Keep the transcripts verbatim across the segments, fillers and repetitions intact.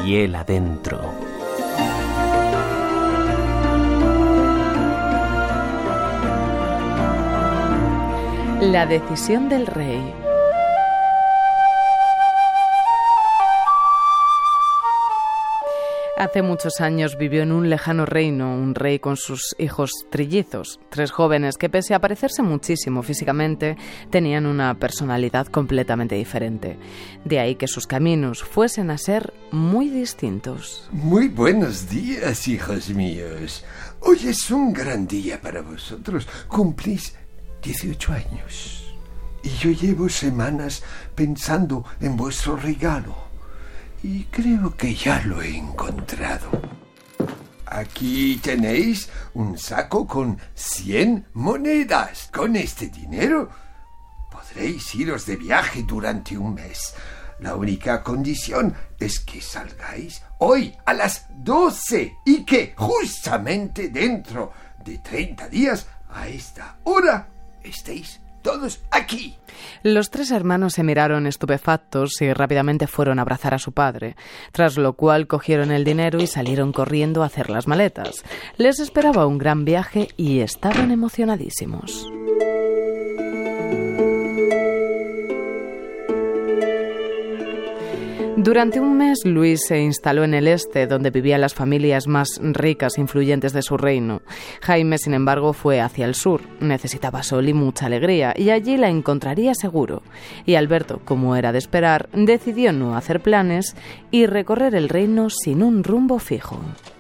piel adentro. La decisión del rey. Hace muchos años vivió en un lejano reino un rey con sus hijos trillizos, tres jóvenes que, pese a parecerse muchísimo físicamente, tenían una personalidad completamente diferente. De ahí que sus caminos fuesen a ser muy distintos. Muy buenos días, hijos míos. Hoy es un gran día para vosotros. Cumplís dieciocho años. Y yo llevo semanas pensando en vuestro regalo. Y creo que ya lo he encontrado. Aquí tenéis un saco con cien monedas. Con este dinero podréis iros de viaje durante un mes. La única condición es que salgáis hoy a las doce y que justamente dentro de treinta días a esta hora estéis todos aquí. Los tres hermanos se miraron estupefactos y rápidamente fueron a abrazar a su padre, tras lo cual cogieron el dinero y salieron corriendo a hacer las maletas. Les esperaba un gran viaje y estaban emocionadísimos. Durante un mes, Luis se instaló en el este, donde vivían las familias más ricas e influyentes de su reino. Jaime, sin embargo, fue hacia el sur. Necesitaba sol y mucha alegría, y allí la encontraría seguro. Y Alberto, como era de esperar, decidió no hacer planes y recorrer el reino sin un rumbo fijo.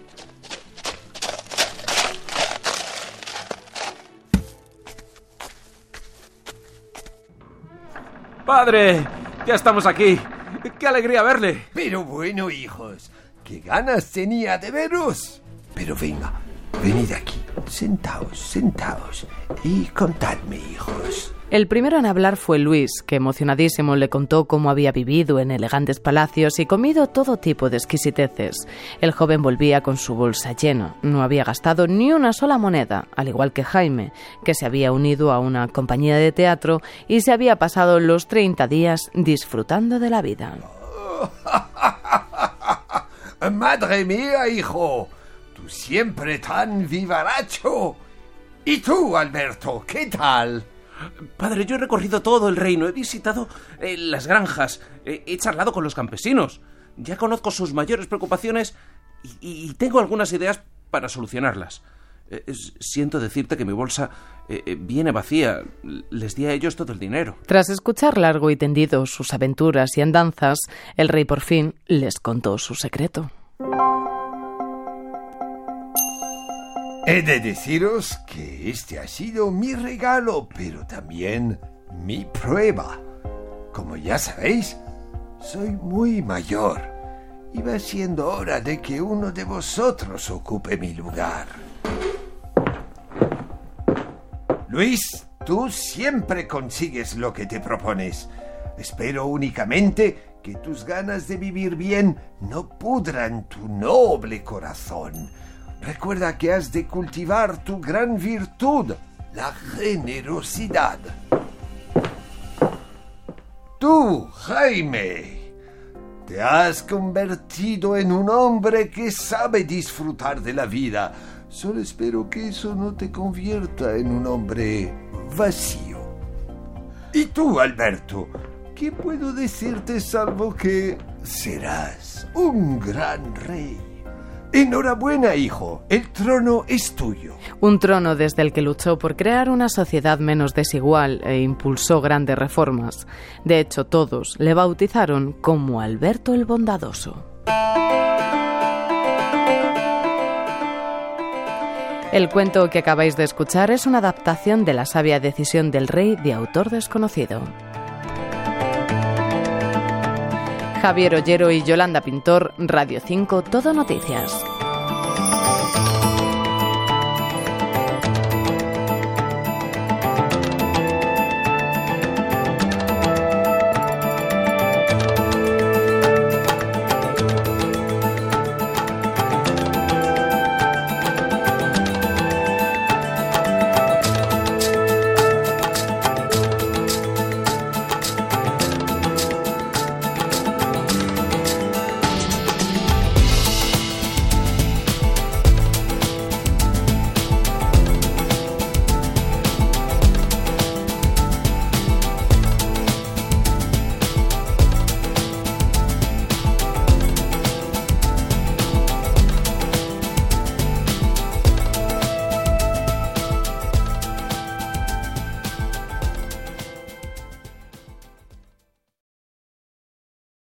¡Padre! ¡Ya estamos aquí! ¡Qué alegría verle! Pero bueno, hijos, qué ganas tenía de veros. Pero venga, venid aquí, sentaos, sentaos y contadme, hijos. El primero en hablar fue Luis, que emocionadísimo le contó cómo había vivido en elegantes palacios y comido todo tipo de exquisiteces. El joven volvía con su bolsa llena, no había gastado ni una sola moneda, al igual que Jaime, que se había unido a una compañía de teatro y se había pasado los treinta días disfrutando de la vida. ¡Madre mía, hijo! ¡Tú siempre tan vivaracho! ¿Y tú, Alberto, qué tal? Padre, yo he recorrido todo el reino, he visitado eh, las granjas, eh, he charlado con los campesinos, ya conozco sus mayores preocupaciones y, y tengo algunas ideas para solucionarlas. Eh, es, siento decirte que mi bolsa eh, eh, viene vacía, les di a ellos todo el dinero. Tras escuchar largo y tendido sus aventuras y andanzas, el rey por fin les contó su secreto. He de deciros que este ha sido mi regalo, pero también mi prueba. Como ya sabéis, soy muy mayor y va siendo hora de que uno de vosotros ocupe mi lugar. Luis, tú siempre consigues lo que te propones. Espero únicamente que tus ganas de vivir bien no pudran tu noble corazón. Recuerda que has de cultivar tu gran virtud, la generosidad. Tú, Jaime, te has convertido en un hombre que sabe disfrutar de la vida. Solo espero que eso no te convierta en un hombre vacío. Y tú, Alberto, ¿qué puedo decirte salvo que serás un gran rey? Enhorabuena, hijo, el trono es tuyo. Un trono desde el que luchó por crear una sociedad menos desigual e impulsó grandes reformas. De hecho, todos le bautizaron como Alberto el Bondadoso. El cuento que acabáis de escuchar es una adaptación de La sabia decisión del rey de autor desconocido. Javier Ollero y Yolanda Pintor, Radio cinco, Todo Noticias.